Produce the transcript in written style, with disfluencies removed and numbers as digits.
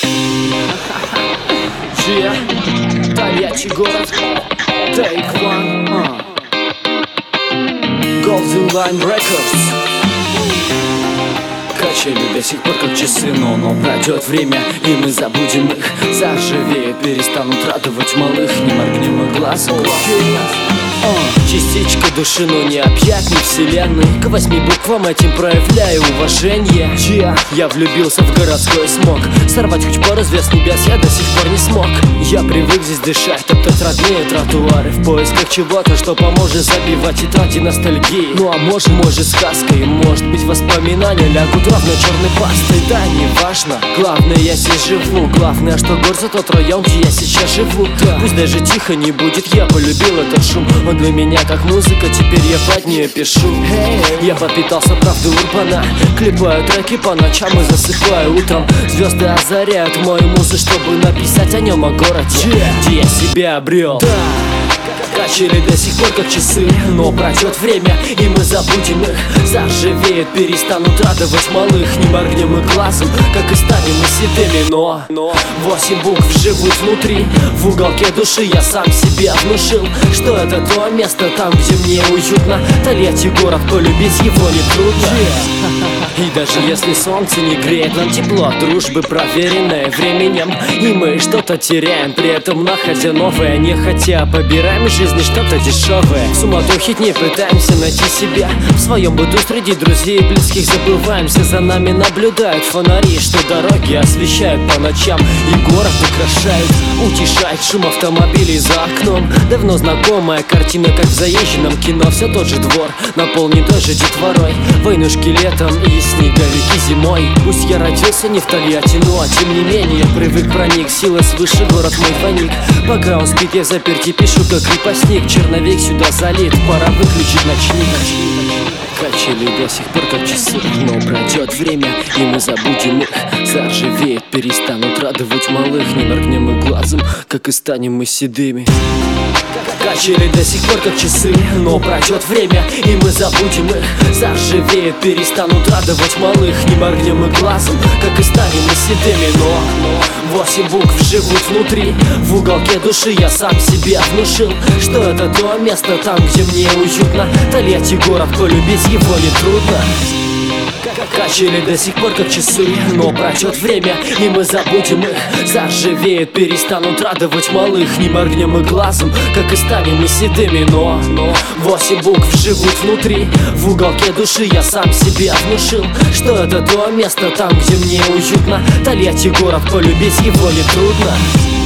Тольятти город, Take One, Golden Line Records. Качели до сих пор как часы, но пройдет время, и мы забудем их. Заживеют, перестанут радовать малых, не моргнем и глазом. Частичка души, но не объять, не вселенной. К 8 буквам этим проявляю уважение. Я влюбился в городской смог. Сорвать хоть пару звезд небес я до сих пор не смог. Я привык здесь дышать, топтать родные тротуары в поисках чего-то, что поможет забивать тетради ностальгии. Ну а может же сказкой, может быть воспоминания лягут ровно черной пастой. Да, не важно, главное я здесь живу. Главное, что город за тот район, где я сейчас живу. Пусть даже тихо не будет, я полюбил этот шум. Он для меня как музыка, теперь я под нее пишу. Я подпитался правдой урбана, клепаю треки по ночам и засыпаю утром. Звезды озаряют мою музыку, чтобы написать о нем, о городе, где я себя обрел. Качели до сих пор как часы, но пройдет время, и мы забудем их. Заживеют, перестанут радовать малых, не моргнем и глазом, как и станем мы седыми. Но 8 букв живут внутри, в уголке души я сам себе внушил, что это то место там, где мне уютно. Тольятти город, полюбить его нетрудно. И даже если солнце не греет, нам тепло от дружбы, проверенное временем. И мы что-то теряем, при этом находя новое, не хотя побираем из жизни что-то дешевое. В суматохе не пытаемся найти себя, в своем быту среди друзей и близких забываемся. За нами наблюдают фонари, что дороги освещают по ночам и город украшают. Утешает шум автомобилей за окном. Давно знакомая картина, как в заезженном кино. Все тот же двор, наполнен той же детворой. Войнушки летом и снеговики зимой. Пусть я родился не в Тольятти, но тем не менее привык, проник, силы свыше, город мой двойник. Пока он спит, я в заперти пишу, как крепостник. Черновик сюда залит, пора выключить ночник. Качели до сих пор как часы, но пройдет время, и мы забудем их. Заживеют, перестанут радовать малых, не моргнем и глазом, как и станем мы седыми. Качели до сих пор как часы, но пройдет время, и мы забудем их. Заживеют, перестанут радовать малых, не моргнем и глазом, как и станем мы седыми. Но 8 букв живут внутри, в уголке души я сам себе внушил, что это то место там, где мне уютно. Тольятти город, полюбить его нетрудно. Качели до сих пор как часы, но пройдет время, и мы забудем их. Заживеют, перестанут радовать малых, не моргнем и глазом, как и станем мы седыми. Но 8 букв живут внутри, в уголке души я сам себе внушил, что это то место там, где мне уютно. Тольятти город, полюбить его нетрудно.